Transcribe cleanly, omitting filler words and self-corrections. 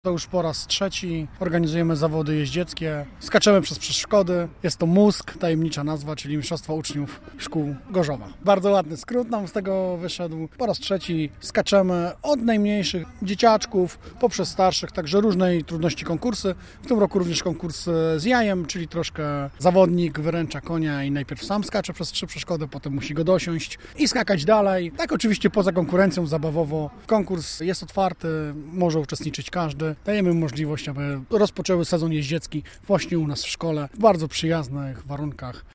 To już po raz trzeci organizujemy zawody jeździeckie. Skaczemy przez przeszkody. Jest to MUSK, tajemnicza nazwa, czyli Mistrzostwa Uczniów Szkół Gorzowa. Bardzo ładny skrót nam z tego wyszedł. Po raz trzeci skaczemy od najmniejszych dzieciaczków poprzez starszych, także różnej trudności konkursy. W tym roku również konkurs z jajem, czyli troszkę zawodnik wyręcza konia i najpierw sam skacze przez 3 przeszkody, potem musi go dosiąść i skakać dalej. Tak oczywiście poza konkurencją, zabawowo. Konkurs jest otwarty, może uczestniczyć każdy. Dajemy możliwość, aby rozpoczęły sezon jeździecki właśnie u nas w szkole w bardzo przyjaznych warunkach.